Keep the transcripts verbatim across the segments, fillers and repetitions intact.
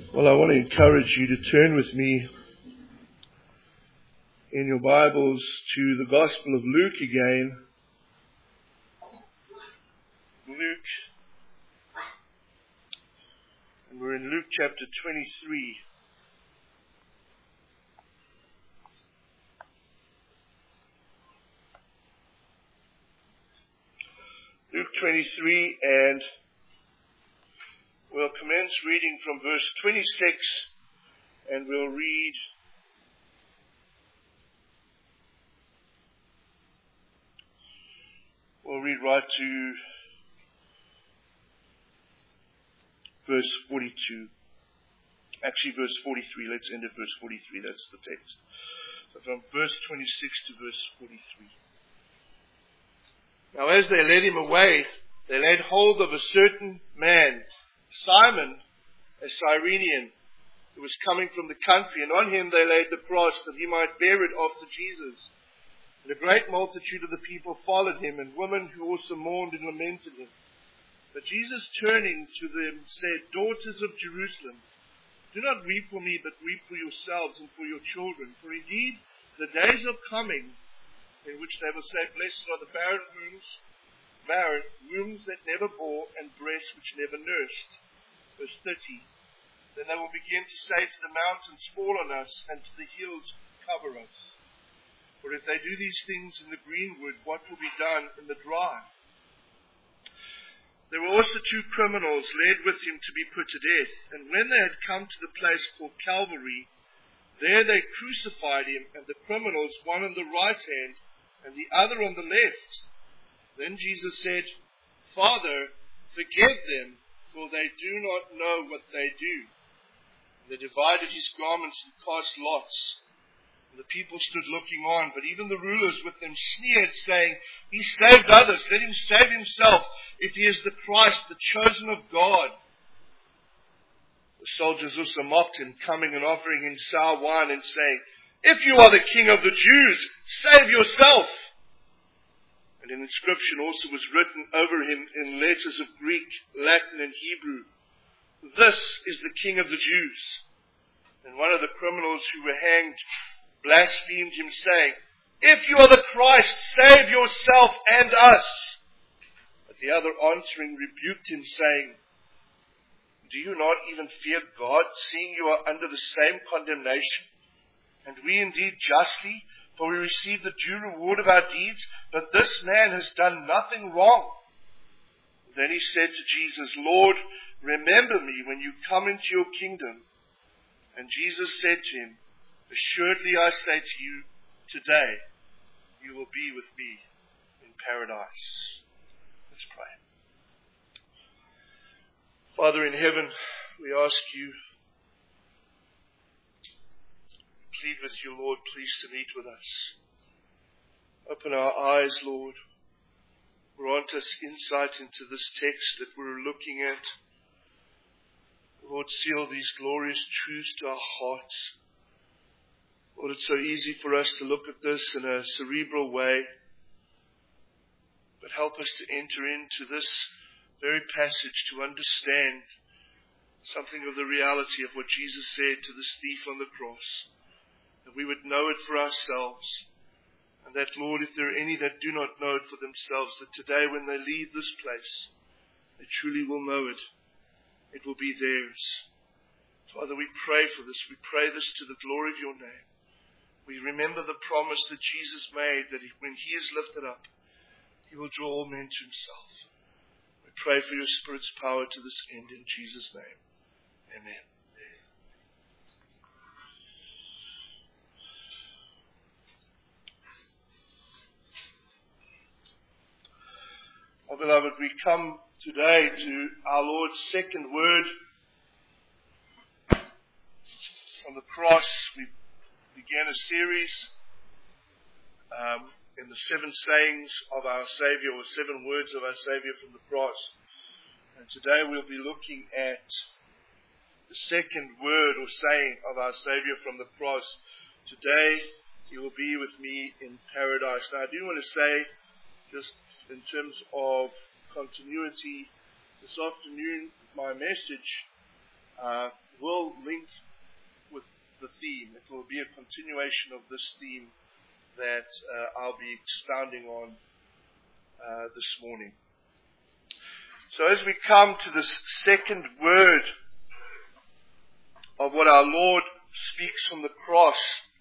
Well, I want to encourage you to turn with me in your Bibles to the Gospel of Luke again. Luke. And we're in Luke chapter twenty-three. Luke twenty-three, and we'll commence reading from verse twenty-six, and we'll read we'll read right to verse forty-two. Actually, verse forty-three. Let's end at verse forty-three. That's the text. So from verse twenty-six to verse forty-three. Now as they led him away, they laid hold of a certain man, Simon, a Cyrenian, who was coming from the country, and on him they laid the cross, that he might bear it after Jesus. And a great multitude of the people followed him, and women who also mourned and lamented him. But Jesus, turning to them, said, "Daughters of Jerusalem, do not weep for me, but weep for yourselves and for your children. For indeed the days are coming, in which they will say, Blessed are the barren wombs, barren wombs that never bore, and breasts which never nursed." Verse thirty. Then they will begin to say to the mountains, "Fall on us," and to the hills, "Cover us." For if they do these things in the greenwood, what will be done in the dry? There were also two criminals led with him to be put to death. And when they had come to the place called Calvary, there they crucified him, and the criminals, one on the right hand and the other on the left. Then Jesus said, "Father, forgive them, for they do not know what they do." And they divided his garments and cast lots. And the people stood looking on, but even the rulers with them sneered, saying, "He saved others, let him save himself, if he is the Christ, the chosen of God." The soldiers also mocked him, coming and offering him sour wine, and saying, "If you are the King of the Jews, save yourself." And an inscription also was written over him in letters of Greek, Latin, and Hebrew, "This is the King of the Jews." And one of the criminals who were hanged blasphemed him, saying, "If you are the Christ, save yourself and us." But the other answering rebuked him, saying, "Do you not even fear God, seeing you are under the same condemnation? And we indeed justly, for we receive the due reward of our deeds, but this man has done nothing wrong." Then he said to Jesus, "Lord, remember me when you come into your kingdom." And Jesus said to him, "Assuredly I say to you, today you will be with me in paradise." Let's pray. Father in heaven, we ask you, plead with you, Lord, please to meet with us. Open our eyes, Lord. Grant us insight into this text that we're looking at. Lord, seal these glorious truths to our hearts. Lord, it's so easy for us to look at this in a cerebral way, but help us to enter into this very passage to understand something of the reality of what Jesus said to this thief on the cross, that we would know it for ourselves, and that, Lord, if there are any that do not know it for themselves, that today when they leave this place, they truly will know it. It will be theirs. Father, we pray for this. We pray this to the glory of your name. We remember the promise that Jesus made, that when he is lifted up, he will draw all men to himself. We pray for your Spirit's power to this end in Jesus' name. Amen. Oh, beloved, we come today to our Lord's second word on the cross. We began a series um, in the seven sayings of our Savior, or seven words of our Savior from the cross. And today we'll be looking at the second word or saying of our Savior from the cross. Today you will be with me in paradise. Now I do want to say, just in terms of continuity, this afternoon my message uh, will link with the theme. It will be a continuation of this theme that uh, I'll be expounding on uh, this morning. So as we come to this second word of what our Lord speaks from the cross,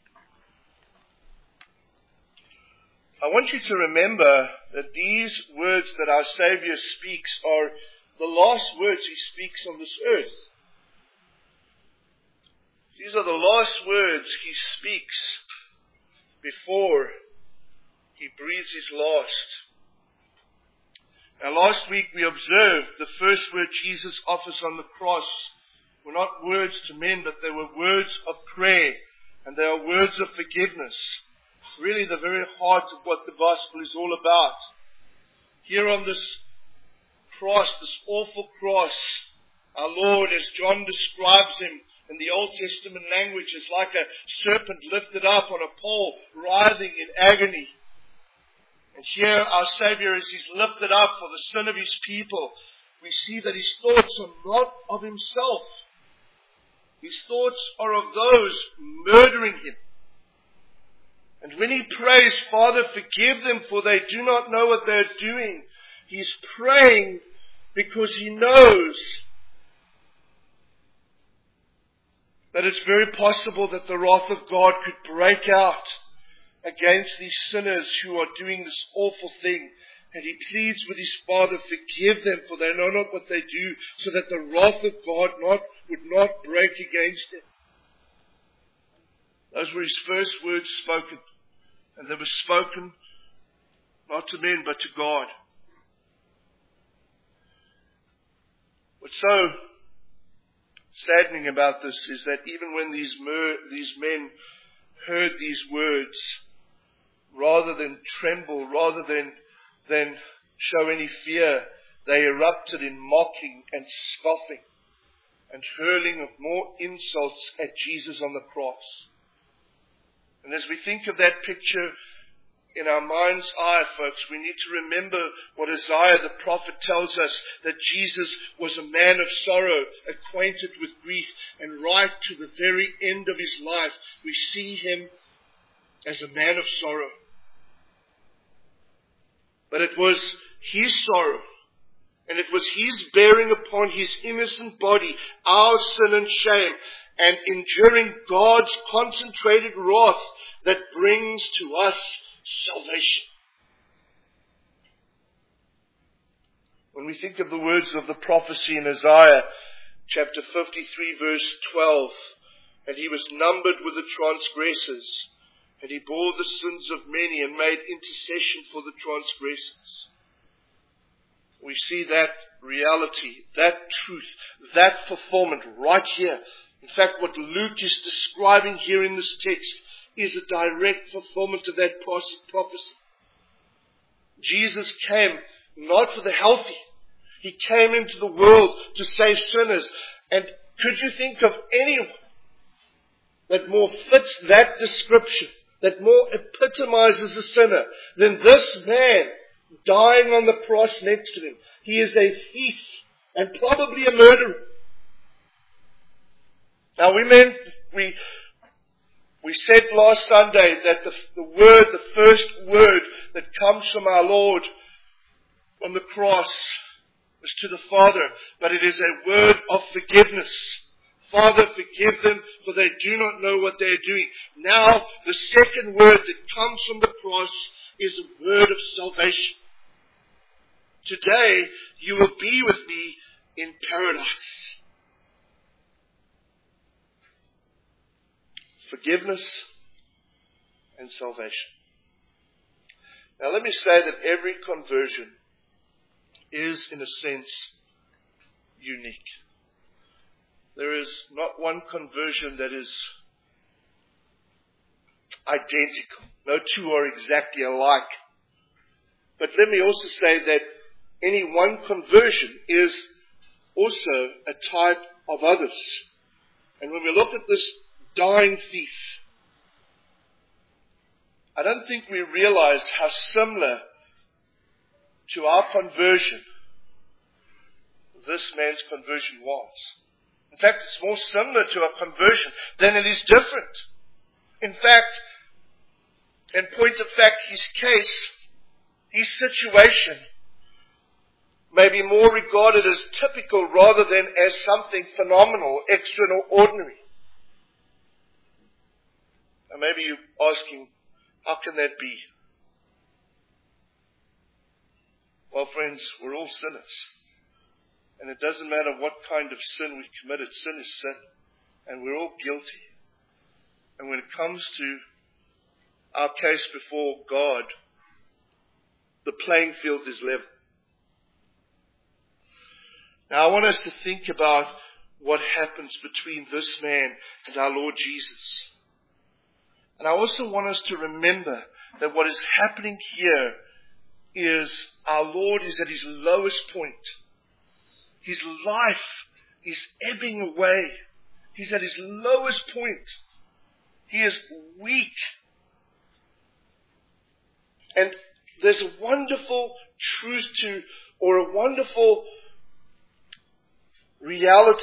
I want you to remember that these words that our Savior speaks are the last words He speaks on this earth. These are the last words He speaks before He breathes His last. Now last week we observed the first word Jesus offers on the cross were not words to men, but they were words of prayer, and they are words of forgiveness. Really the very heart of what the gospel is all about. Here on this cross, this awful cross, our Lord, as John describes Him in the Old Testament language, is like a serpent lifted up on a pole, writhing in agony. And here our Savior, as He's lifted up for the sin of His people, we see that His thoughts are not of Himself. His thoughts are of those murdering Him. And when He prays, Father, forgive them, for they do not know what they are doing, He's praying because He knows that it's very possible that the wrath of God could break out against these sinners who are doing this awful thing. And He pleads with His Father, forgive them, for they know not what they do, so that the wrath of God not, would not break against them. Those were His first words spoken. And they were spoken not to men, but to God. What's so saddening about this is that even when these, mer- these men heard these words, rather than tremble, rather than, than show any fear, they erupted in mocking and scoffing and hurling of more insults at Jesus on the cross. And as we think of that picture in our mind's eye, folks, we need to remember what Isaiah the prophet tells us, that Jesus was a man of sorrow, acquainted with grief, and right to the very end of His life, we see Him as a man of sorrow. But it was His sorrow, and it was His bearing upon His innocent body our sin and shame, and enduring God's concentrated wrath that brings to us salvation. When we think of the words of the prophecy in Isaiah chapter fifty-three verse twelve, and He was numbered with the transgressors, and He bore the sins of many and made intercession for the transgressors. We see that reality, that truth, that fulfillment right here. In fact, what Luke is describing here in this text is a direct fulfillment of that prophecy. Jesus came not for the healthy. He came into the world to save sinners. And could you think of anyone that more fits that description, that more epitomizes the sinner than this man dying on the cross next to Him? He is a thief and probably a murderer. Now we meant, we, we said last Sunday that the, the word, the first word that comes from our Lord on the cross was to the Father, but it is a word of forgiveness. Father, forgive them, for they do not know what they are doing. Now, the second word that comes from the cross is a word of salvation. Today, you will be with me in paradise. Forgiveness and salvation. Now let me say that every conversion is, in a sense, unique. There is not one conversion that is identical. No two are exactly alike. But let me also say that any one conversion is also a type of others. And when we look at this dying thief, I don't think we realize how similar to our conversion this man's conversion was. In fact, it's more similar to a conversion than it is different. In fact, in point of fact, his case, his situation, may be more regarded as typical rather than as something phenomenal, extraordinary. And maybe you're asking, how can that be? Well, friends, we're all sinners. And it doesn't matter what kind of sin we've committed. Sin is sin. And we're all guilty. And when it comes to our case before God, the playing field is level. Now, I want us to think about what happens between this man and our Lord Jesus. And I also want us to remember that what is happening here is our Lord is at his lowest point. His life is ebbing away. He's at his lowest point. He is weak. And there's a wonderful truth to, or a wonderful reality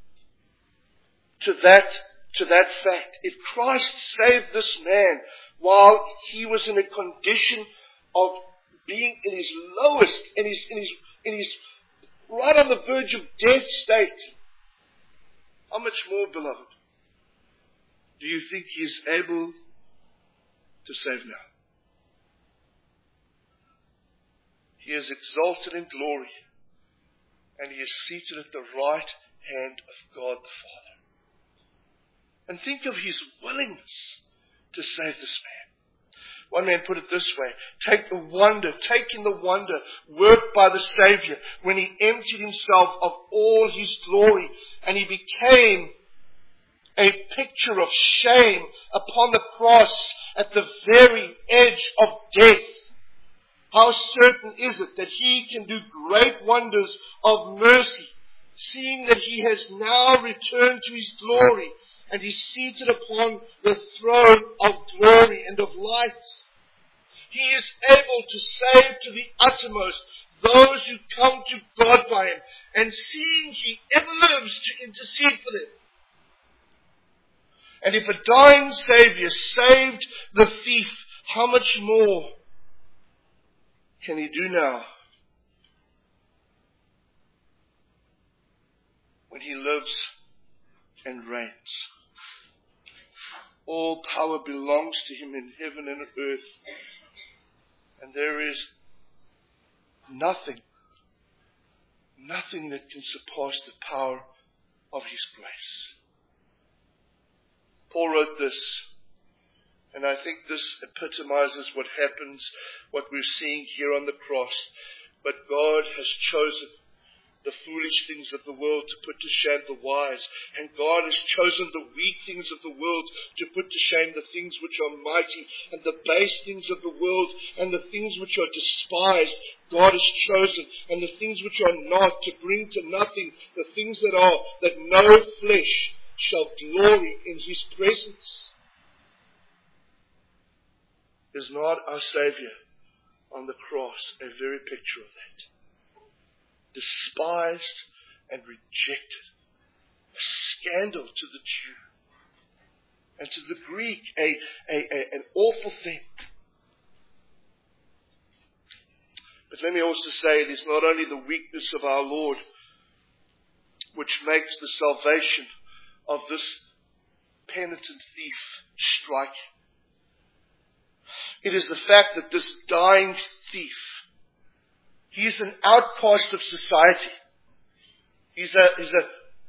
to that, to that fact. If Christ saved this man while he was in a condition of being in his lowest, in his, in his, in his, right on the verge of death state, how much more, beloved, do you think he is able to save now? He is exalted in glory, and he is seated at the right hand of God the Father. And think of his willingness to save this man. One man put it this way: take the wonder, taking the wonder worked by the Savior when he emptied himself of all his glory, and he became a picture of shame upon the cross at the very edge of death. How certain is it that he can do great wonders of mercy, seeing that he has now returned to his glory and is seated upon the throne of glory and of light. He is able to save to the uttermost those who come to God by him, and seeing he ever lives to intercede for them. And if a dying Savior saved the thief, how much more can he do now when he lives and reigns? All power belongs to him in heaven and earth. And there is nothing, nothing that can surpass the power of his grace. Paul wrote this, and I think this epitomizes what happens, what we're seeing here on the cross. But God has chosen the foolish things of the world to put to shame the wise. And God has chosen the weak things of the world to put to shame the things which are mighty, and the base things of the world and the things which are despised. God has chosen, and the things which are not, to bring to nothing the things that are, that no flesh shall glory in his presence. Is not our Savior on the cross a very picture of that? Despised and rejected. A scandal to the Jew. And to the Greek, a, a, a, an awful thing. But let me also say, it is not only the weakness of our Lord which makes the salvation of this penitent thief striking. It is the fact that this dying thief, he is an outcast of society. He's a, he's a,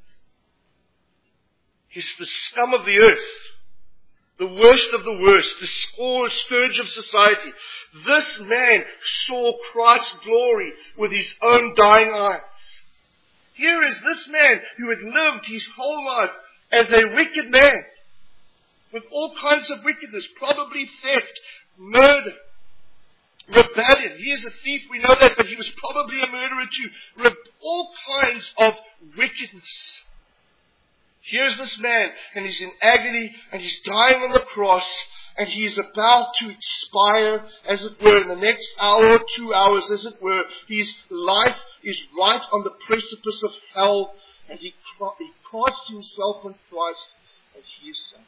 he's the scum of the earth. The worst of the worst. The scourge of society. This man saw Christ's glory with his own dying eyes. Here is this man who had lived his whole life as a wicked man, with all kinds of wickedness, probably theft, murder, rebellion. He is a thief, we know that, but he was probably a murderer too. Re- all kinds of wickedness. Here's this man, and he's in agony, and he's dying on the cross, and he is about to expire, as it were, in the next hour or two hours, as it were. His life is right on the precipice of hell, and he, he casts himself on Christ, and he is saved.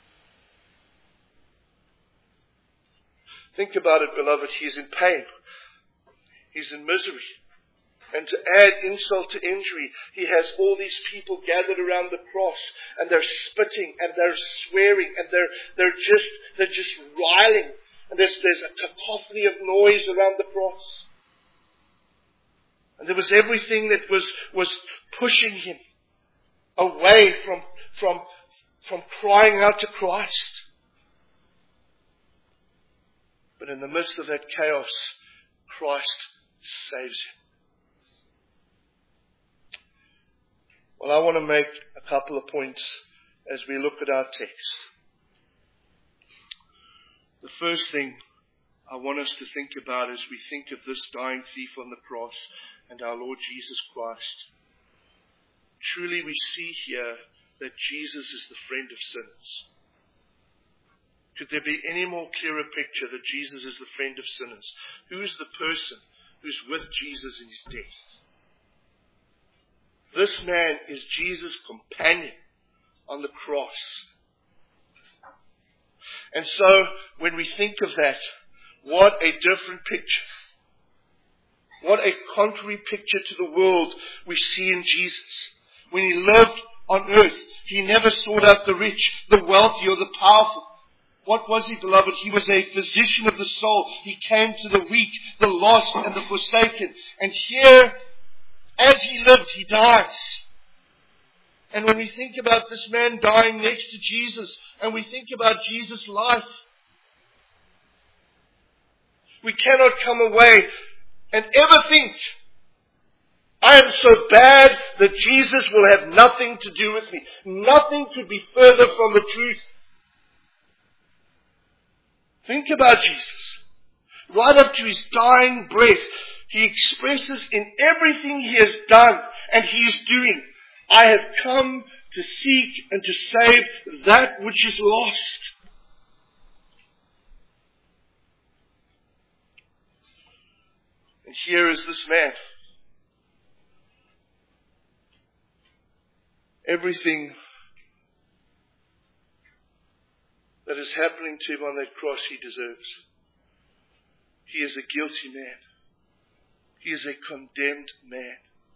Think about it, beloved. He is in pain. He's in misery. And to add insult to injury, he has all these people gathered around the cross, and they're spitting, and they're swearing, and they're they're just they're just riling, and there's there's a cacophony of noise around the cross. And there was everything that was was pushing him away from from from crying out to Christ. But in the midst of that chaos, Christ saves him. Well, I want to make a couple of points as we look at our text. The first thing I want us to think about as we think of this dying thief on the cross and our Lord Jesus Christ. Truly we see here that Jesus is the friend of sinners. Could there be any more clearer picture that Jesus is the friend of sinners? Who is the person who's with Jesus in his death? This man is Jesus' companion on the cross. And so, when we think of that, what a different picture. What a contrary picture to the world we see in Jesus. When he lived on earth, he never sought out the rich, the wealthy, or the powerful. What was he, beloved? He was a physician of the soul. He came to the weak, the lost, and the forsaken. And here, as he lived, he dies. And when we think about this man dying next to Jesus, and we think about Jesus' life, we cannot come away and ever think, I am so bad that Jesus will have nothing to do with me. Nothing could be further from the truth. Think about Jesus. Right up to his dying breath, he expresses in everything he has done and he is doing, I have come to seek and to save that which is lost. And here is this man. Everything that is happening to him on that cross he deserves. He is a guilty man. He is a condemned man.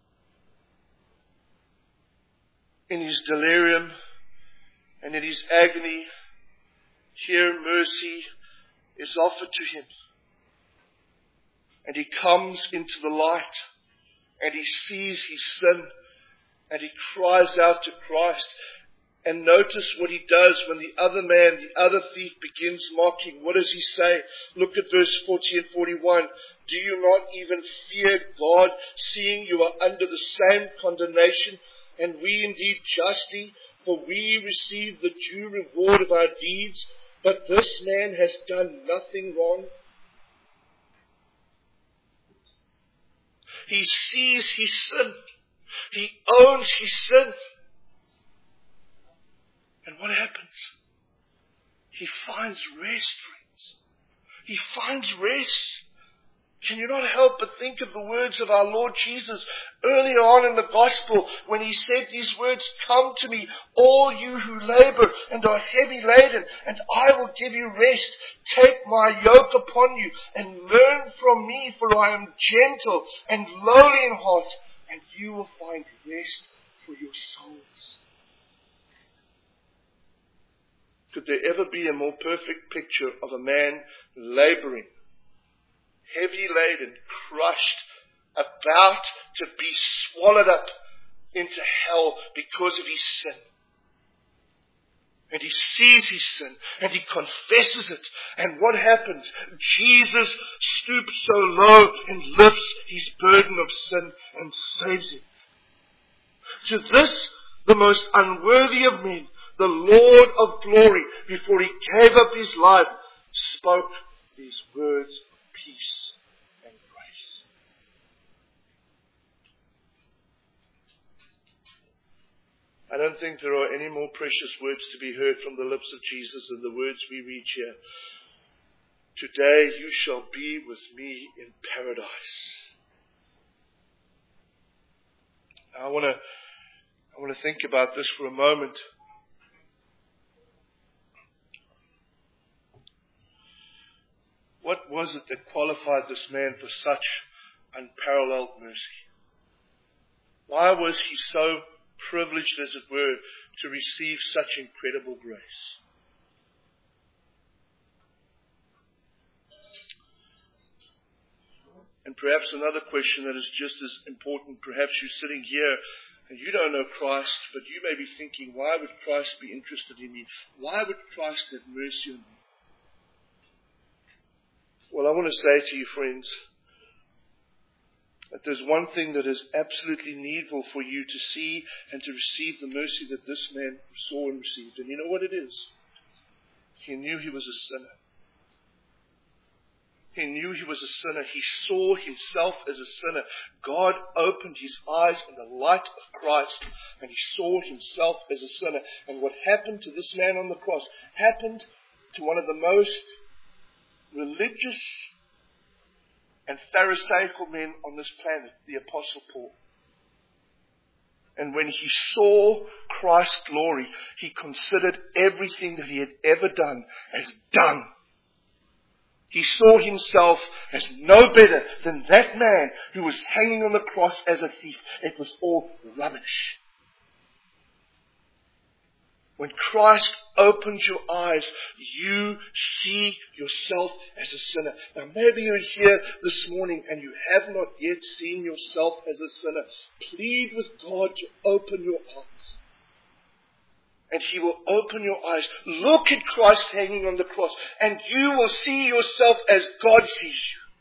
In his delirium and in his agony, here mercy is offered to him. And he comes into the light and he sees his sin and he cries out to Christ. And notice what he does when the other man, the other thief, begins mocking. What does he say? Look at verse forty and forty-one. Do you not even fear God, seeing you are under the same condemnation, and we indeed justly, for we receive the due reward of our deeds, but this man has done nothing wrong? He sees his sin. He owns his sin. And what happens? He finds rest, friends. He finds rest. Can you not help but think of the words of our Lord Jesus earlier on in the gospel when he said these words, come to me, all you who labor and are heavy laden, and I will give you rest. Take my yoke upon you and learn from me, for I am gentle and lowly in heart, and you will find rest for your souls. Could there ever be a more perfect picture of a man laboring, heavy laden, crushed, about to be swallowed up into hell because of his sin? And he sees his sin and he confesses it. And what happens? Jesus stoops so low and lifts his burden of sin and saves it. To this, the most unworthy of men, the Lord of glory, before he gave up his life, spoke these words of peace and grace. I don't think there are any more precious words to be heard from the lips of Jesus than the words we read here. Today you shall be with me in paradise. I want to I want to think about this for a moment. What was it that qualified this man for such unparalleled mercy? Why was he so privileged, as it were, to receive such incredible grace? And perhaps another question that is just as important, perhaps you're sitting here and you don't know Christ, but you may be thinking, why would Christ be interested in me? Why would Christ have mercy on me? Well, I want to say to you, friends, that there's one thing that is absolutely needful for you to see and to receive the mercy that this man saw and received. And you know what it is? He knew he was a sinner. He knew he was a sinner. He saw himself as a sinner. God opened his eyes in the light of Christ, and he saw himself as a sinner. And what happened to this man on the cross happened to one of the most religious and pharisaical men on this planet, the Apostle Paul. And when he saw Christ's glory, he considered everything that he had ever done as done. He saw himself as no better than that man who was hanging on the cross as a thief. It was all rubbish. When Christ opens your eyes, you see yourself as a sinner. Now maybe you're here this morning and you have not yet seen yourself as a sinner. Plead with God to open your eyes. And He will open your eyes. Look at Christ hanging on the cross, and you will see yourself as God sees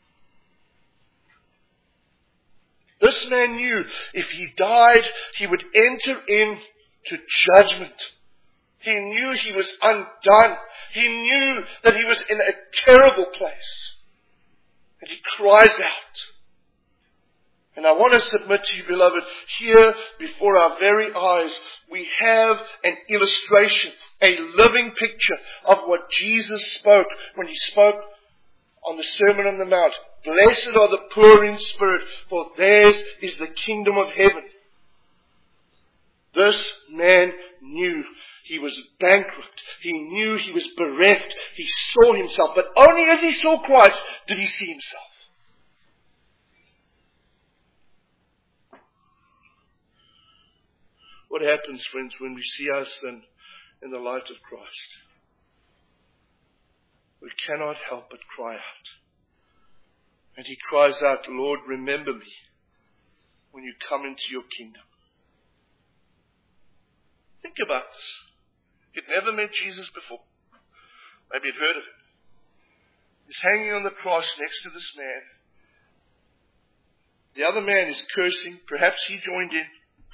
you. This man knew if he died, he would enter into judgment. He knew he was undone. He knew that he was in a terrible place. And he cries out. And I want to submit to you, beloved, here before our very eyes, we have an illustration, a living picture of what Jesus spoke when He spoke on the Sermon on the Mount. Blessed are the poor in spirit, for theirs is the kingdom of heaven. This man knew he was bankrupt. He knew he was bereft. He saw himself. But only as he saw Christ did he see himself. What happens, friends, when we see our sin in the light of Christ? We cannot help but cry out. And he cries out, Lord, remember me when you come into your kingdom. Think about this. You'd never met Jesus before. Maybe you'd heard of him. He's hanging on the cross next to this man. The other man is cursing. Perhaps he joined in.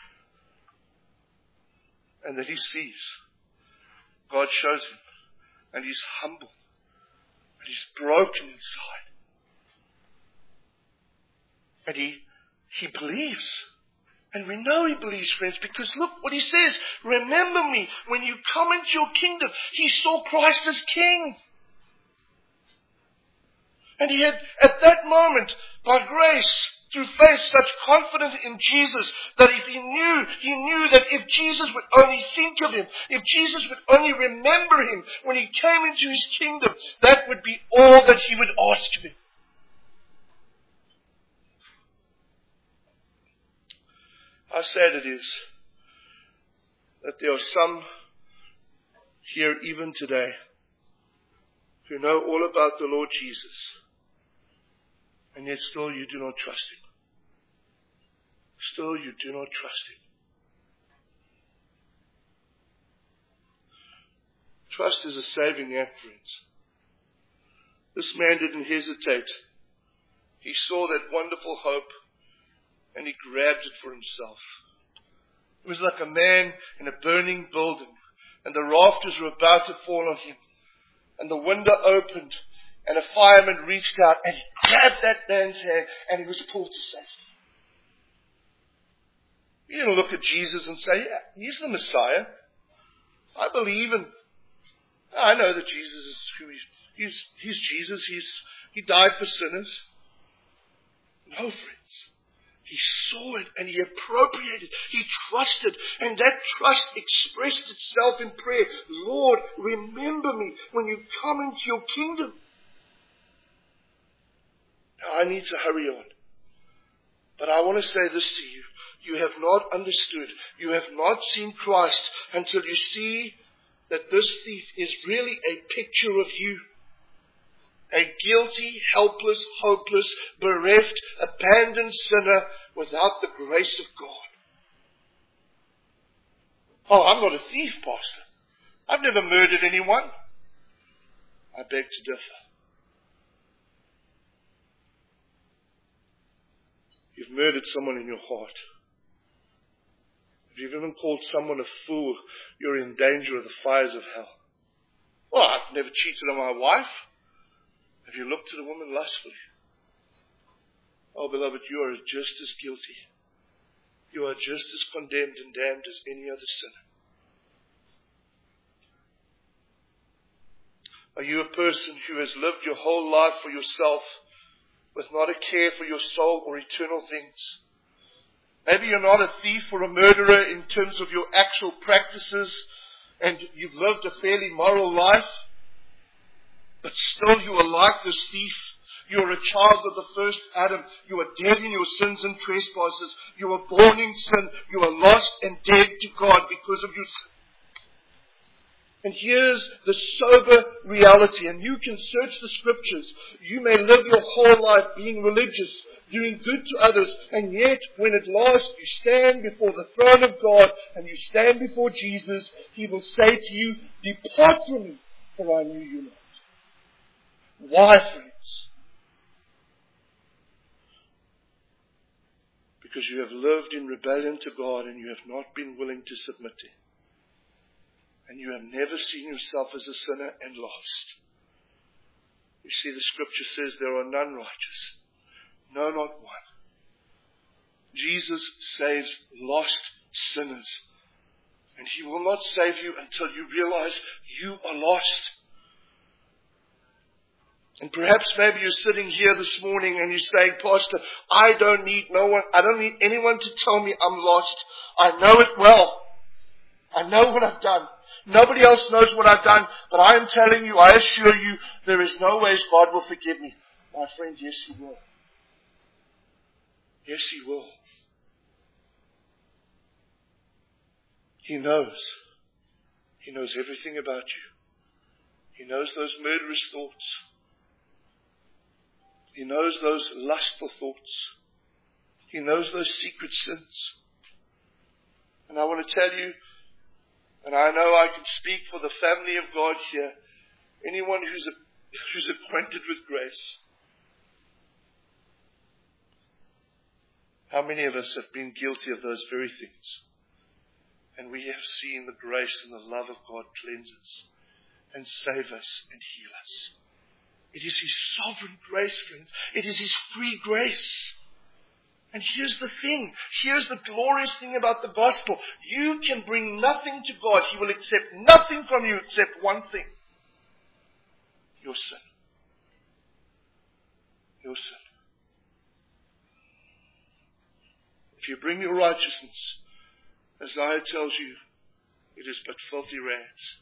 And that he sees. God shows him. And he's humble. And he's broken inside. And he, he believes. And we know he believes, friends, because look what he says. Remember me when you come into your kingdom. He saw Christ as King. And he had, at that moment, by grace, through faith, such confidence in Jesus that if he knew, he knew that if Jesus would only think of him, if Jesus would only remember him when he came into his kingdom, that would be all that he would ask of him. How sad it is that there are some here even today who know all about the Lord Jesus, and yet still you do not trust him. Still you do not trust him. Trust is a saving act, friends. This man didn't hesitate. He saw that wonderful hope and he grabbed it for himself. It was like a man in a burning building, and the rafters were about to fall on him, and the window opened, and a fireman reached out and he grabbed that man's hand, and he was pulled to safety. He didn't look at Jesus and say, yeah, he's the Messiah. I believe in, I know that Jesus is who he's, he's, he's Jesus. He's, he died for sinners. No, friends. He saw it and he appropriated. He trusted. And that trust expressed itself in prayer. Lord, remember me when you come into your kingdom. Now I need to hurry on. But I want to say this to you. You have not understood. You have not seen Christ until you see that this thief is really a picture of you. A guilty, helpless, hopeless, bereft, abandoned sinner without the grace of God. Oh, I'm not a thief, Pastor. I've never murdered anyone. I beg to differ. You've murdered someone in your heart. If you've even called someone a fool, you're in danger of the fires of hell. Well, I've never cheated on my wife. Have you looked at a woman lustfully? Oh, beloved, you are just as guilty. You are just as condemned and damned as any other sinner. Are you a person who has lived your whole life for yourself with not a care for your soul or eternal things? Maybe you're not a thief or a murderer in terms of your actual practices, and you've lived a fairly moral life, but still you are like this thief. You are a child of the first Adam. You are dead in your sins and trespasses. You are born in sin. You are lost and dead to God because of your sin. And here's the sober reality, and you can search the scriptures. You may live your whole life being religious, doing good to others, and yet when at last you stand before the throne of God and you stand before Jesus, He will say to you, "Depart from me, for I knew you not." Why, friends? Because you have lived in rebellion to God and you have not been willing to submit to Him. And you have never seen yourself as a sinner and lost. You see, the scripture says there are none righteous. No, not one. Jesus saves lost sinners. And He will not save you until you realize you are lost. And perhaps maybe you're sitting here this morning and you're saying, "Pastor, I don't need no one, I don't need anyone to tell me I'm lost. I know it well. I know what I've done. Nobody else knows what I've done, but I am telling you, I assure you, there is no ways God will forgive me." My friend, yes, He will. Yes, He will. He knows. He knows everything about you. He knows those murderous thoughts. He knows those lustful thoughts. He knows those secret sins. And I want to tell you, and I know I can speak for the family of God here, anyone who's, a, who's acquainted with grace, how many of us have been guilty of those very things? And we have seen the grace and the love of God cleanse us and save us and heal us. It is His sovereign grace, friends. It is His free grace. And here's the thing. Here's the glorious thing about the gospel. You can bring nothing to God. He will accept nothing from you except one thing. Your sin. Your sin. If you bring your righteousness, Isaiah tells you, it is but filthy rags.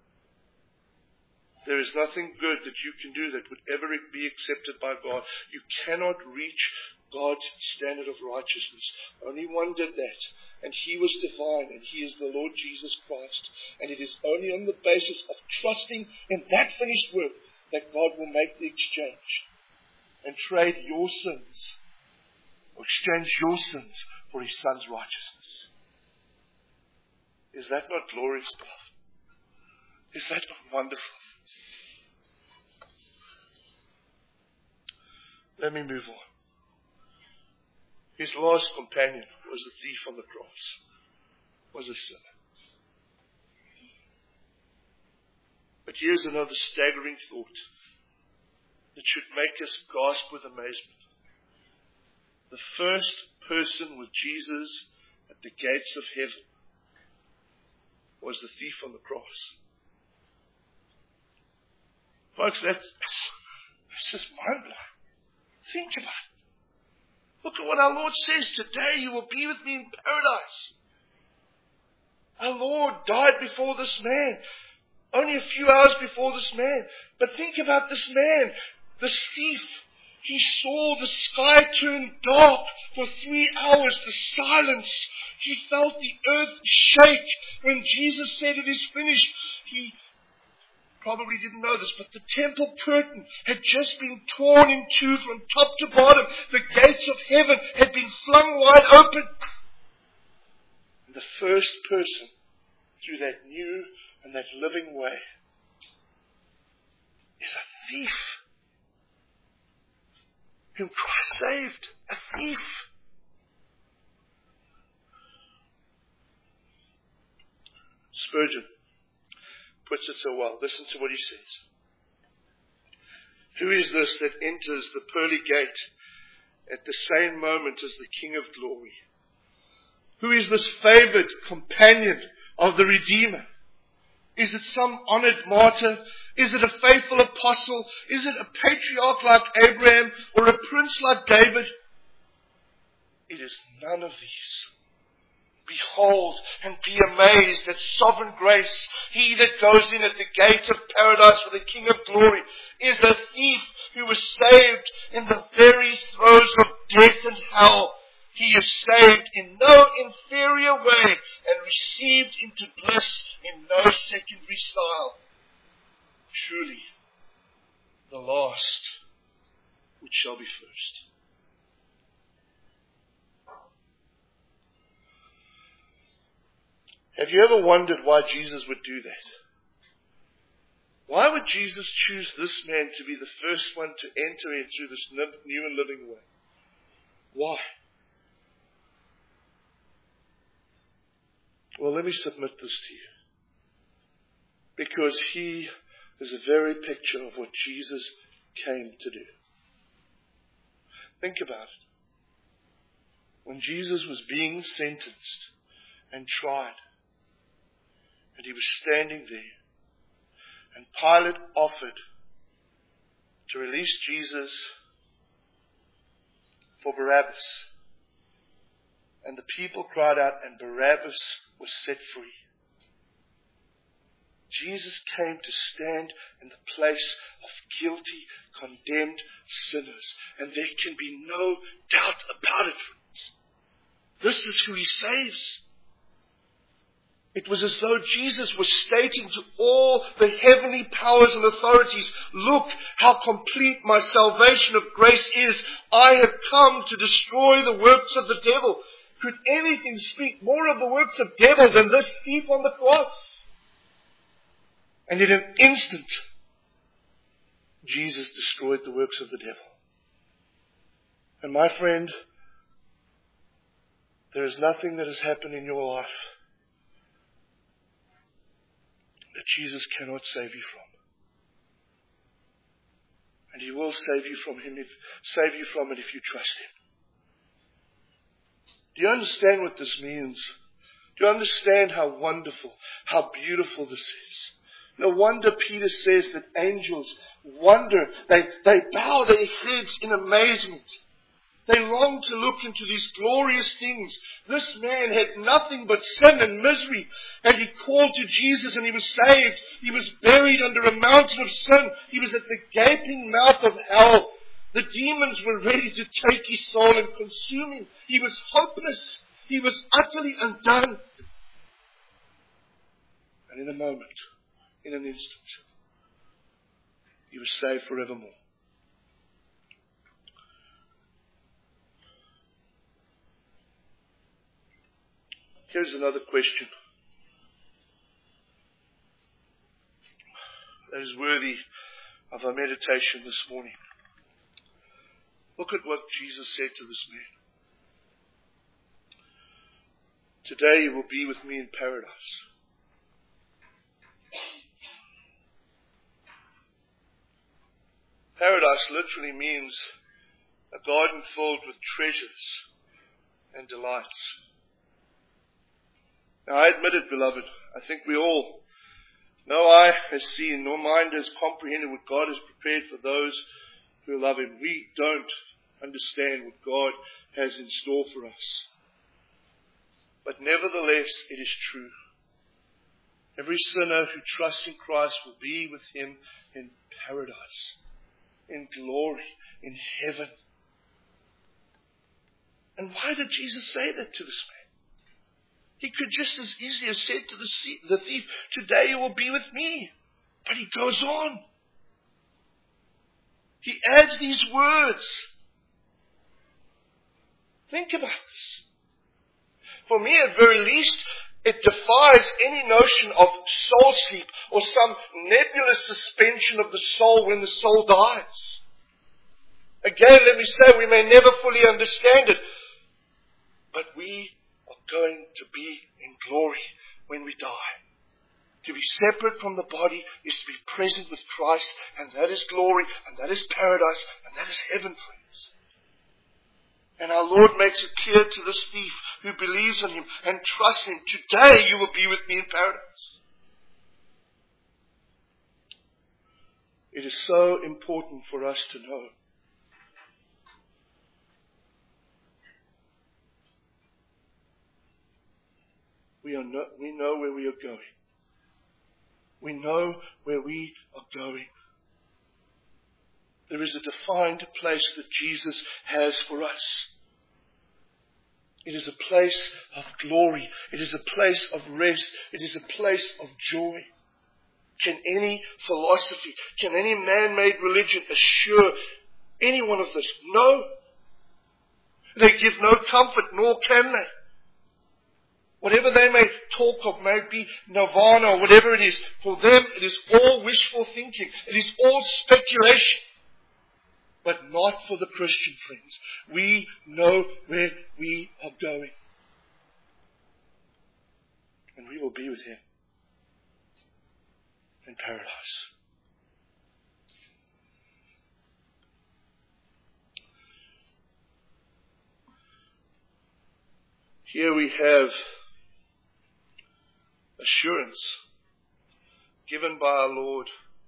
There is nothing good that you can do that would ever be accepted by God. You cannot reach God's standard of righteousness. Only one did that, and He was divine, and He is the Lord Jesus Christ. And it is only on the basis of trusting in that finished work that God will make the exchange and trade your sins, or exchange your sins for His Son's righteousness. Is that not glorious, beloved? Is that not wonderful? Let me move on. His last companion was the thief on the cross, was a sinner. But here's another staggering thought that should make us gasp with amazement. The first person with Jesus at the gates of heaven was the thief on the cross. Folks, that's, that's just mind-blowing. Think about it. Look at what our Lord says. Today you will be with me in paradise. Our Lord died before this man. Only a few hours before this man. But think about this man. This thief. He saw the sky turn dark for three hours. The silence. He felt the earth shake. When Jesus said it is finished, he probably didn't know this, but the temple curtain had just been torn in two from top to bottom. The gates of heaven had been flung wide open. And the first person through that new and that living way is a thief whom Christ saved. A thief. Spurgeon puts it so well. Listen to what he says. Who is this that enters the pearly gate at the same moment as the King of glory? Who is this favored companion of the Redeemer? Is it some honored martyr? Is it a faithful apostle? Is it a patriarch like Abraham or a prince like David? It is none of these. Behold and be amazed at sovereign grace. He that goes in at the gate of paradise for the King of glory is a thief who was saved in the very throes of death and hell. He is saved in no inferior way and received into bliss in no secondary style. Truly, the last which shall be first. Have you ever wondered why Jesus would do that? Why would Jesus choose this man to be the first one to enter in through this new and living way? Why? Well, let me submit this to you. Because he is a very picture of what Jesus came to do. Think about it. When Jesus was being sentenced and tried, and he was standing there, and Pilate offered to release Jesus for Barabbas. And the people cried out, and Barabbas was set free. Jesus came to stand in the place of guilty, condemned sinners. And there can be no doubt about it, friends. This is who he saves. It was as though Jesus was stating to all the heavenly powers and authorities, look how complete my salvation of grace is. I have come to destroy the works of the devil. Could anything speak more of the works of devil than this thief on the cross? And in an instant, Jesus destroyed the works of the devil. And my friend, there is nothing that has happened in your life that Jesus cannot save you from. And he will save you from him if, save you from it if you trust him. Do you understand what this means? Do you understand how wonderful, how beautiful this is? No wonder Peter says that angels wonder. They, they bow their heads in amazement. They long to look into these glorious things. This man had nothing but sin and misery. And he called to Jesus and he was saved. He was buried under a mountain of sin. He was at the gaping mouth of hell. The demons were ready to take his soul and consume him. He was hopeless. He was utterly undone. And in a moment, in an instant, he was saved forevermore. Here's another question that is worthy of our meditation this morning. Look at what Jesus said to this man. Today you will be with me in paradise. Paradise literally means a garden filled with treasures and delights. Now I admit it, beloved, I think we all, no eye has seen, nor mind has comprehended what God has prepared for those who love him. We don't understand what God has in store for us. But nevertheless, it is true. Every sinner who trusts in Christ will be with him in paradise, in glory, in heaven. And why did Jesus say that to this man? He could just as easily have said to the thief, today you will be with me. But he goes on. He adds these words. Think about this. For me, at very least, it defies any notion of soul sleep or some nebulous suspension of the soul when the soul dies. Again, let me say, we may never fully understand it, but we are going to be in glory when we die. To be separate from the body is to be present with Christ, and that is glory, and that is paradise, and that is heaven, friends. And our Lord makes it clear to this thief who believes on him and trusts him, today you will be with me in paradise. It is so important for us to know. We, are no, we know where we are going. We know where we are going. There is a defined place that Jesus has for us. It is a place of glory. It is a place of rest. It is a place of joy. Can any philosophy, can any man-made religion assure anyone of this? No. They give no comfort, nor can they. Whatever they may talk of may be nirvana or whatever it is. For them, it is all wishful thinking. It is all speculation. But not for the Christian friends. We know where we are going. And we will be with him in paradise. Here we have assurance given by our Lord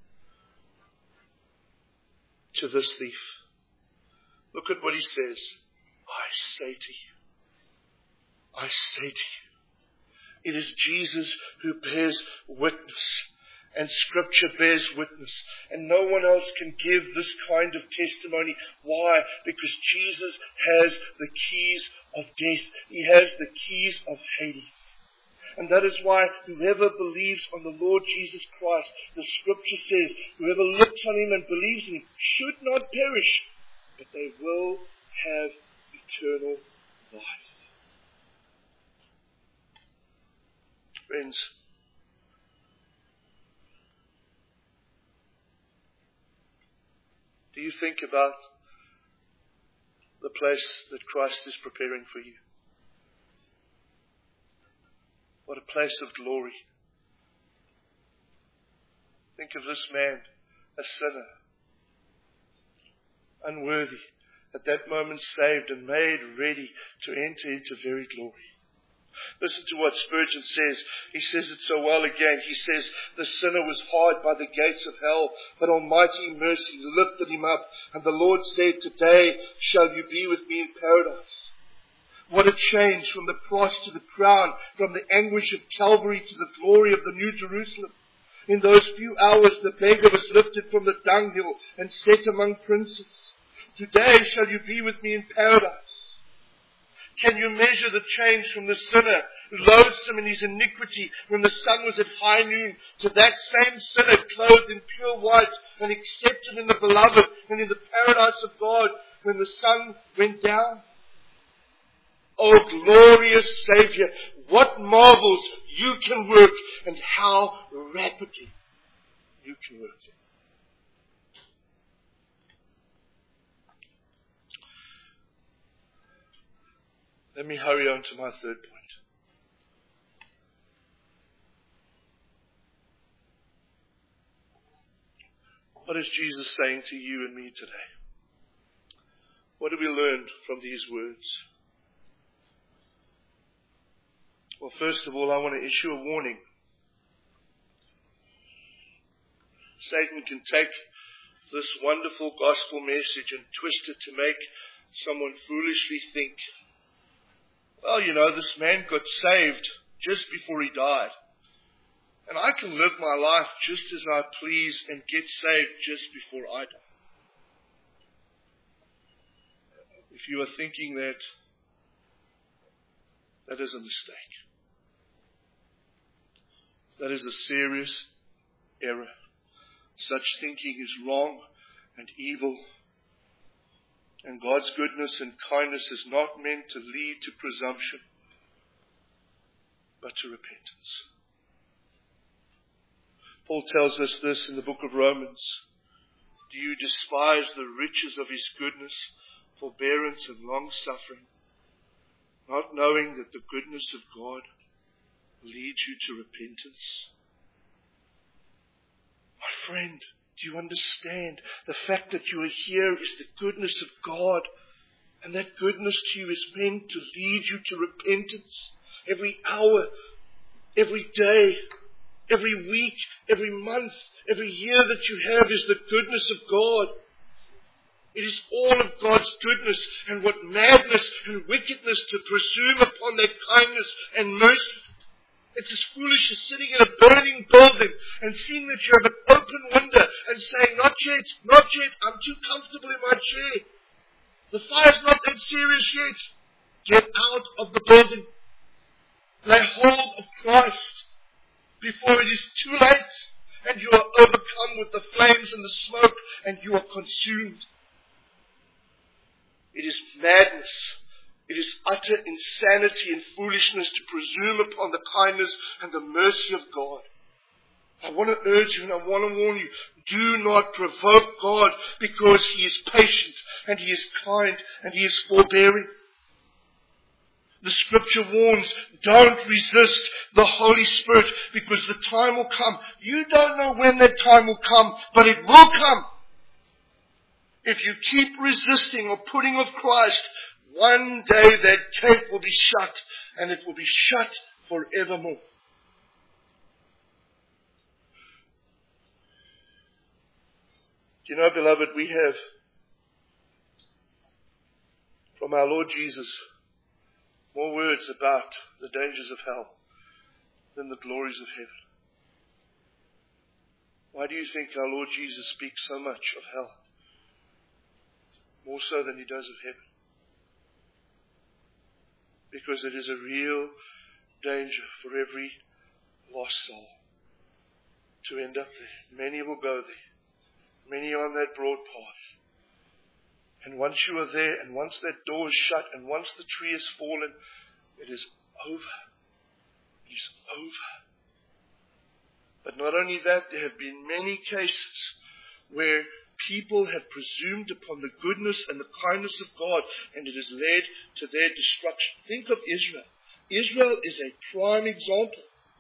to this thief. Look at what he says. I say to you. I say to you. It is Jesus who bears witness. And Scripture bears witness. And no one else can give this kind of testimony. Why? Because Jesus has the keys of death. He has the keys of Hades. And that is why whoever believes on the Lord Jesus Christ, the Scripture says, whoever looks on him and believes in him should not perish, but they will have eternal life. Friends, do you think about the place that Christ is preparing for you? What a place of glory. Think of this man, a sinner, unworthy, at that moment saved and made ready to enter into very glory. Listen to what Spurgeon says. He says it so well again. He says, the sinner was hard by the gates of hell, but almighty mercy lifted him up. And the Lord said, today shall you be with me in paradise. What a change from the cross to the crown, from the anguish of Calvary to the glory of the New Jerusalem. In those few hours the beggar was lifted from the dunghill and set among princes. Today shall you be with me in paradise. Can you measure the change from the sinner, loathsome in his iniquity, when the sun was at high noon, to that same sinner clothed in pure white and accepted in the beloved and in the paradise of God when the sun went down? Oh, glorious Savior, what marvels you can work and how rapidly you can work them. Let me hurry on to my third point. What is Jesus saying to you and me today? What do we learn from these words? Well, first of all, I want to issue a warning. Satan can take this wonderful gospel message and twist it to make someone foolishly think, well, you know, this man got saved just before he died. And I can live my life just as I please and get saved just before I die. If you are thinking that, that is a mistake. That is a serious error. Such thinking is wrong and evil. And God's goodness and kindness is not meant to lead to presumption, but to repentance. Paul tells us this in the book of Romans. Do you despise the riches of his goodness, forbearance and long-suffering, not knowing that the goodness of God leads you to repentance? My friend, do you understand? The fact that you are here is the goodness of God. And that goodness to you is meant to lead you to repentance. Every hour, every day, every week, every month, every year that you have is the goodness of God. It is all of God's goodness, and what madness and wickedness to presume upon that kindness and mercy. It's as foolish as sitting in a burning building and seeing that you have an open window and saying, not yet, not yet, I'm too comfortable in my chair. The fire's not that serious yet. Get out of the building. Lay hold of Christ before it is too late and you are overcome with the flames and the smoke and you are consumed. It is madness. It is utter insanity and foolishness to presume upon the kindness and the mercy of God. I want to urge you and I want to warn you, do not provoke God, because He is patient and He is kind and He is forbearing. The Scripture warns, don't resist the Holy Spirit, because the time will come. You don't know when that time will come, but it will come. If you keep resisting or putting off Christ, one day that gate will be shut, and it will be shut forevermore. Do you know, beloved, we have from our Lord Jesus more words about the dangers of hell than the glories of heaven. Why do you think our Lord Jesus speaks so much of hell? More so than He does of heaven. Because it is a real danger for every lost soul to end up there. Many will go there. Many are on that broad path. And once you are there, and once that door is shut, and once the tree is fallen, it is over. It is over. But not only that, there have been many cases where people have presumed upon the goodness and the kindness of God, and it has led to their destruction. Think of Israel. Israel is a prime example.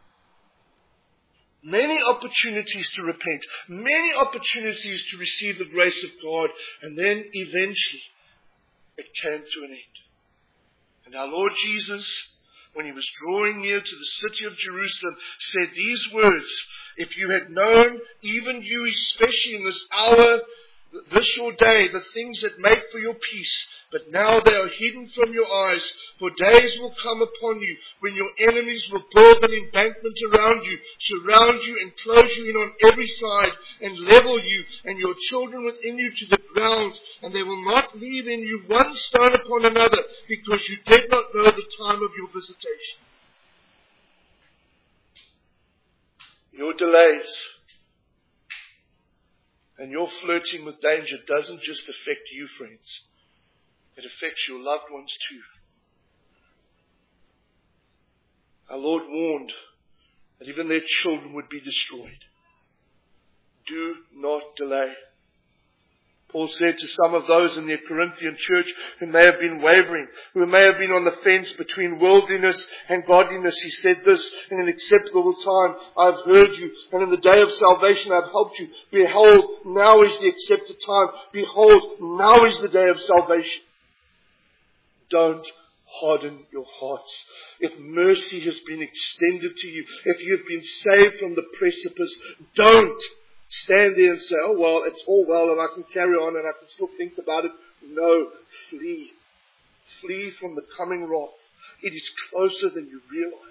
Many opportunities to repent, many opportunities to receive the grace of God, and then eventually it came to an end. And our Lord Jesus, when He was drawing near to the city of Jerusalem, said these words, if you had known, even you especially in this hour, this your day, the things that make for your peace, but now they are hidden from your eyes, for days will come upon you when your enemies will build an embankment around you, surround you and close you in on every side, and level you and your children within you to the ground, and they will not leave in you one stone upon another, because you did not know the time of your visitation. Your delays and your flirting with danger doesn't just affect you, friends. It affects your loved ones too. Our Lord warned that even their children would be destroyed. Do not delay. Paul said to some of those in the Corinthian church who may have been wavering, who may have been on the fence between worldliness and godliness, he said this, in an acceptable time I have heard you, and in the day of salvation I have helped you. Behold, now is the accepted time. Behold, now is the day of salvation. Don't harden your hearts. If mercy has been extended to you, if you have been saved from the precipice, don't stand there and say, oh well, it's all well and I can carry on and I can still think about it. No, flee. Flee from the coming wrath. It is closer than you realize.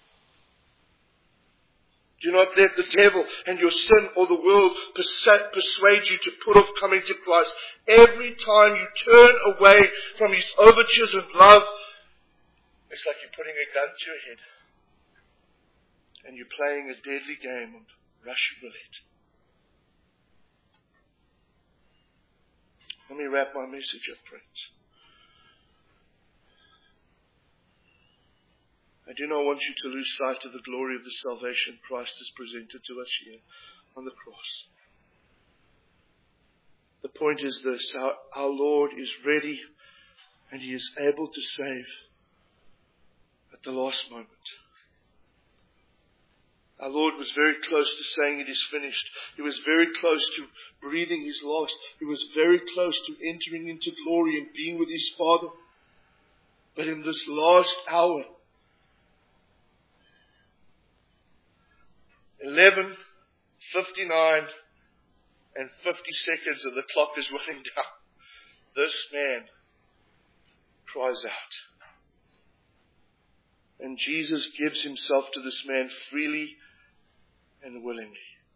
Do not let the devil and your sin or the world persuade you to put off coming to Christ. Every time you turn away from His overtures of love, it's like you're putting a gun to your head and you're playing a deadly game of Russian roulette. Let me wrap my message up, friends. I do not want you to lose sight of the glory of the salvation Christ has presented to us here on the cross. The point is this: our, our Lord is ready and He is able to save at the last moment. Our Lord was very close to saying it is finished. He was very close to breathing His last. He was very close to entering into glory and being with His Father. But in this last hour, eleven fifty-nine and fifty seconds of the clock is running down, this man cries out. And Jesus gives Himself to this man freely and willingly.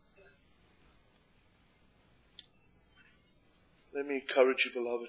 Let me encourage you, beloved.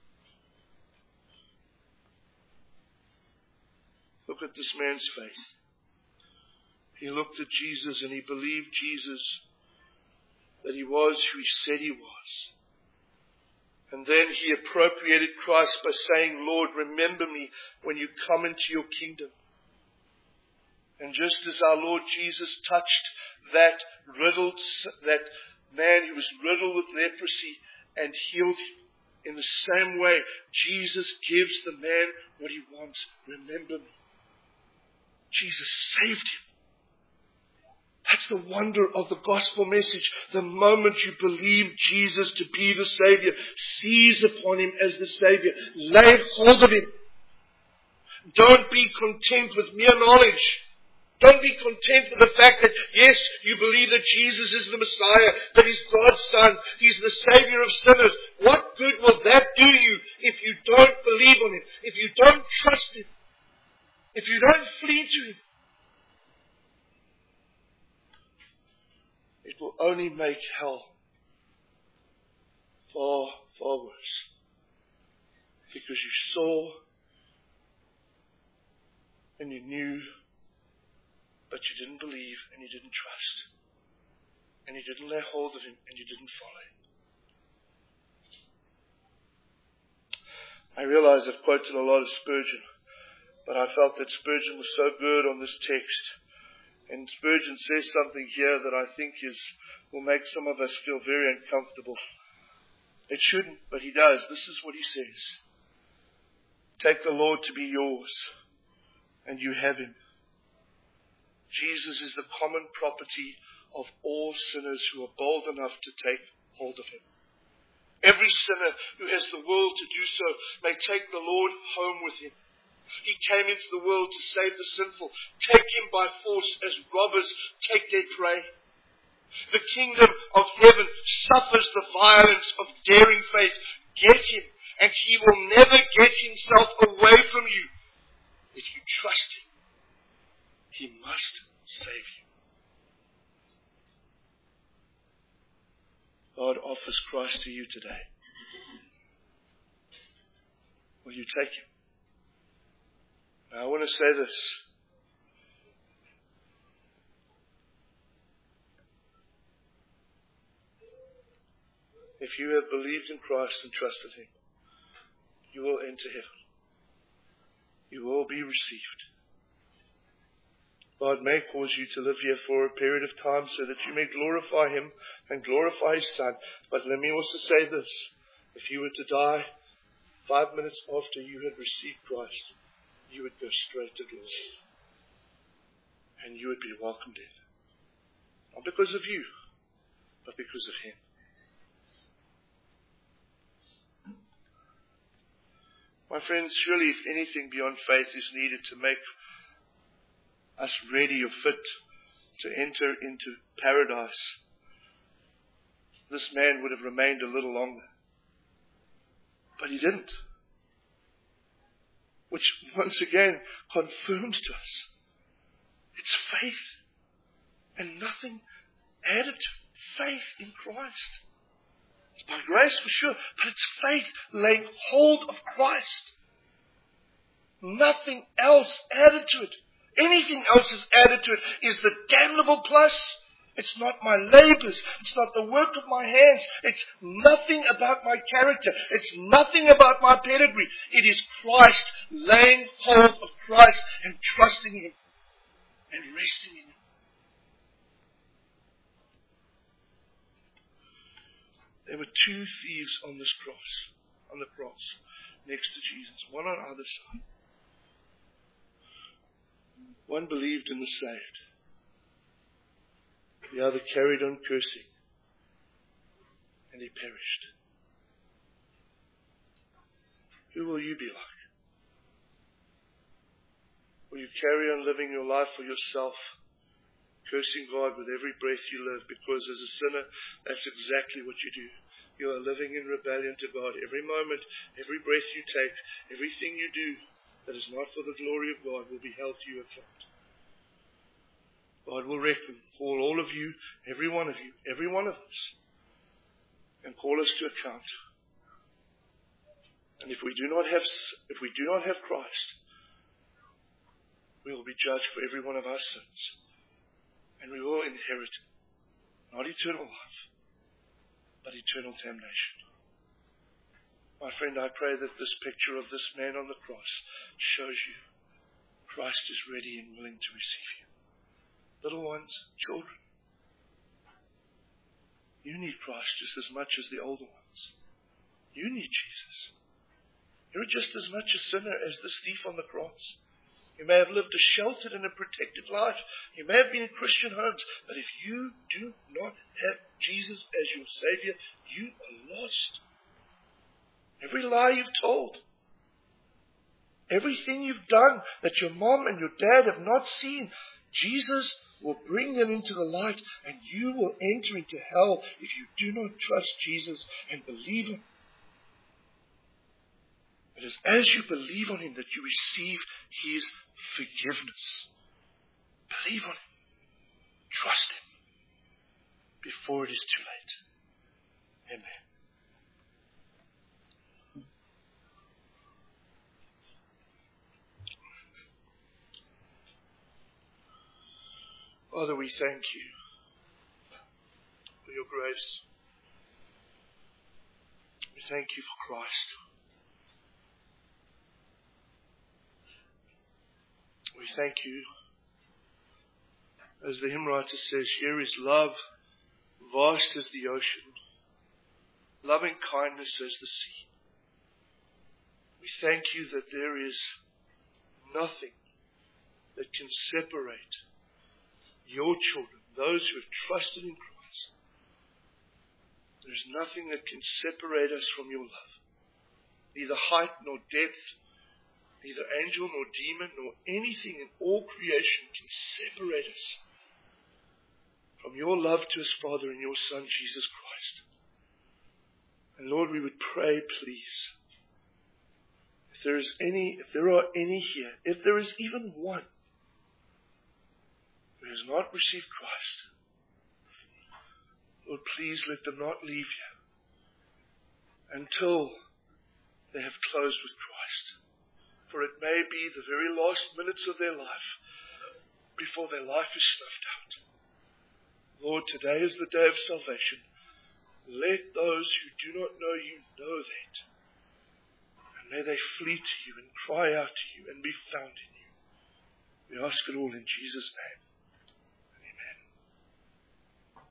Look at this man's faith. He looked at Jesus and he believed Jesus, that He was who He said He was. And then he appropriated Christ by saying, Lord, remember me when you come into your kingdom. And just as our Lord Jesus touched that riddled, that man who was riddled with leprosy and healed him, in the same way, Jesus gives the man what he wants. Remember me. Jesus saved him. That's the wonder of the gospel message. The moment you believe Jesus to be the Savior, seize upon Him as the Savior. Lay hold of Him. Don't be content with mere knowledge. Don't be content with the fact that, yes, you believe that Jesus is the Messiah, that He's God's Son, He's the Savior of sinners. What good will that do you if you don't believe on Him, if you don't trust Him, if you don't flee to Him? It will only make hell far, far worse. Because you saw and you knew, but you didn't believe and you didn't trust. And you didn't lay hold of Him and you didn't follow Him. I realize I've quoted a lot of Spurgeon, but I felt that Spurgeon was so good on this text. And Spurgeon says something here that I think is will make some of us feel very uncomfortable. It shouldn't, but he does. This is what he says. Take the Lord to be yours, and you have Him. Jesus is the common property of all sinners who are bold enough to take hold of Him. Every sinner who has the will to do so may take the Lord home with him. He came into the world to save the sinful. Take Him by force as robbers take their prey. The kingdom of heaven suffers the violence of daring faith. Get Him, and He will never get Himself away from you. If you trust Him, He must save you. God offers Christ to you today. Will you take Him? Now, I want to say this. If you have believed in Christ and trusted Him, you will enter heaven. You will be received. God may cause you to live here for a period of time so that you may glorify Him and glorify His Son. But let me also say this. If you were to die five minutes after you had received Christ, you would go straight to glory. And you would be welcomed in. Not because of you, but because of Him. My friends, surely if anything beyond faith is needed to make us ready or fit to enter into paradise, this man would have remained a little longer. But he didn't. Which once again confirms to us it's faith and nothing added to it. Faith in Christ. It's by grace for sure, but it's faith laying hold of Christ. Nothing else added to it. Anything else is added to it is the damnable plus. It's not my labors. It's not the work of my hands. It's nothing about my character. It's nothing about my pedigree. It is Christ, laying hold of Christ and trusting Him and resting in Him. There were two thieves on this cross, on the cross, next to Jesus, one on either side. One believed in the saved. The other carried on cursing, and he perished. Who will you be like? Will you carry on living your life for yourself, cursing God with every breath you live? Because as a sinner, that's exactly what you do. You are living in rebellion to God. Every moment, every breath you take, everything you do that is not for the glory of God will be held to you account. God will reckon, call all of you, every one of you, every one of us, and call us to account. And if we do not have, if we do not have Christ, we will be judged for every one of our sins, and we will inherit not eternal life, but eternal damnation. My friend, I pray that this picture of this man on the cross shows you Christ is ready and willing to receive you. Little ones, children, you need Christ just as much as the older ones. You need Jesus. You're just as much a sinner as this thief on the cross. You may have lived a sheltered and a protected life. You may have been in Christian homes, but if you do not have Jesus as your Savior, you are lost. Every lie you've told, everything you've done that your mom and your dad have not seen, Jesus will bring them into the light, and you will enter into hell if you do not trust Jesus and believe Him. It is as you believe on Him that you receive His forgiveness. Believe on Him. Trust Him before it is too late. Amen. Father, we thank you for your grace. We thank you for Christ. We thank you, as the hymn writer says, here is love, vast as the ocean, loving kindness as the sea. We thank you that there is nothing that can separate your children, those who have trusted in Christ. There is nothing that can separate us from your love. Neither height nor depth, neither angel nor demon nor anything in all creation can separate us from your love to us, Father, in your Son, Jesus Christ. And Lord, we would pray, please, if there is any, if there are any here, if there is even one who has not received Christ, Lord, please let them not leave you until they have closed with Christ. For it may be the very last minutes of their life before their life is snuffed out. Lord, today is the day of salvation. Let those who do not know you know that. And may they flee to you and cry out to you and be found in you. We ask it all in Jesus' name.